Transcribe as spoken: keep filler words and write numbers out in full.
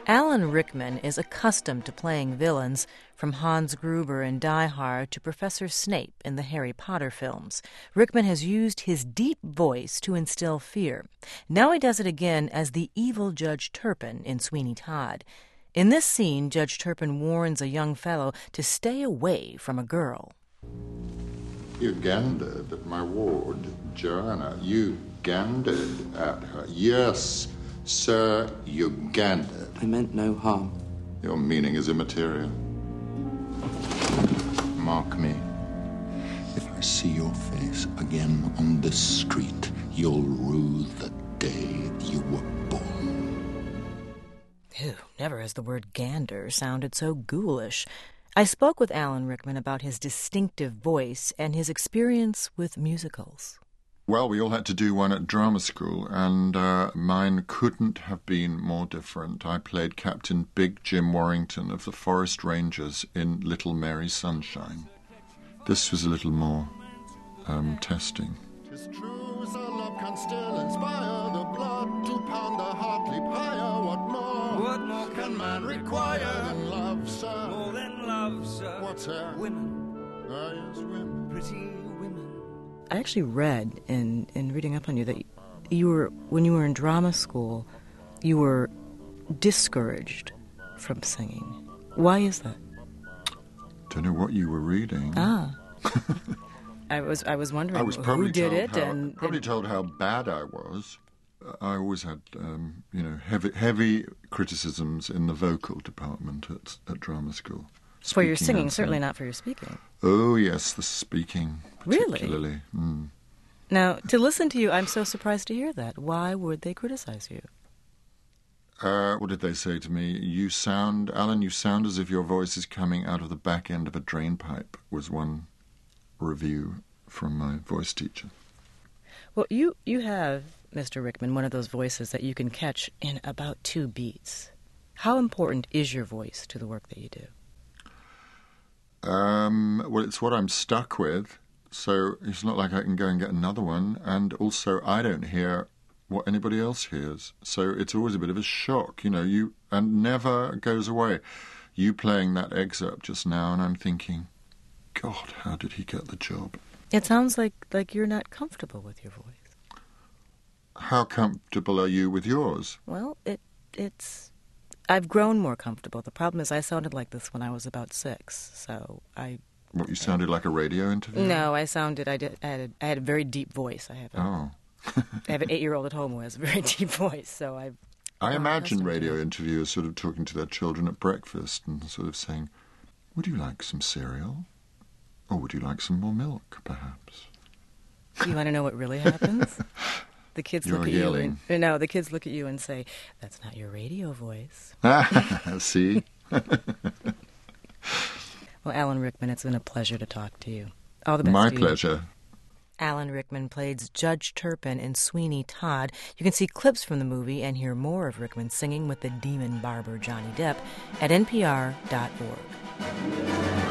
Alan Rickman is accustomed to playing villains, from Hans Gruber in Die Hard to Professor Snape in the Harry Potter films. Rickman has used his deep voice to instill fear. Now he does it again as the evil Judge Turpin in Sweeney Todd. In this scene, Judge Turpin warns a young fellow to stay away from a girl. You gandered at my ward, Joanna. You gandered at her. Yes, sir, you gandered. I meant no harm. Your meaning is immaterial. Mark me. If I see your face again on this street, you'll rue the day you were born. Ew, never has the word gander sounded so ghoulish. I spoke with Alan Rickman about his distinctive voice and his experience with musicals. Well, we all had to do one at drama school, and uh, mine couldn't have been more different. I played Captain Big Jim Warrington of the Forest Rangers in Little Mary Sunshine. This was a little more um, testing. 'Tis true, so love can still inspire the blood to pound the heart leap higher. What more? What more can man require than love, sir? More than love, sir. What's that? Women. Ah, yes, women. Pretty women. I actually read in, in reading up on you that you were, when you were in drama school, you were discouraged from singing. Why is that? Don't know what you were reading. Ah. I was I was wondering I was who probably did told it, how, and probably and, told how bad I was. I always had, um, you know, heavy heavy criticisms in the vocal department at at drama school. for your Speaking singing, and certainly singing. not for your speaking. Oh yes, the speaking Really? particularly. Mm. Now, to listen to you, I'm so surprised to hear that. Why would they criticize you? Uh, what did they say to me? You sound, Alan, you sound as if your voice is coming out of the back end of a drain pipe, was one review from my voice teacher. Well, you, you have, Mister Rickman, one of those voices that you can catch in about two beats. How important is your voice to the work that you do? Um, well, it's what I'm stuck with, so it's not like I can go and get another one, and also I don't hear what anybody else hears, so it's always a bit of a shock, you know, you and never goes away. You playing that excerpt just now, and I'm thinking, God, how did he get the job? It sounds like, like you're not comfortable with your voice. How comfortable are you with yours? Well, it it's... I've grown more comfortable. The problem is I sounded like this when I was about six, so I... What, you sounded like a radio interview? No, I sounded... I, did, I, had, a, I had a very deep voice. I have a, Oh. I have an eight-year-old at home who has a very deep voice, so I've... I imagine accustomed to radio it. interviewers sort of talking to their children at breakfast and sort of saying, would you like some cereal? Or would you like some more milk, perhaps? You want to know what really happens? The kids You're look at yelling. you and... No, the kids look at you and say, that's not your radio voice. See? Well, Alan Rickman, it's been a pleasure to talk to you. All the best My to you. pleasure. Alan Rickman plays Judge Turpin in Sweeney Todd. You can see clips from the movie and hear more of Rickman singing with the demon barber Johnny Depp at N P R dot org.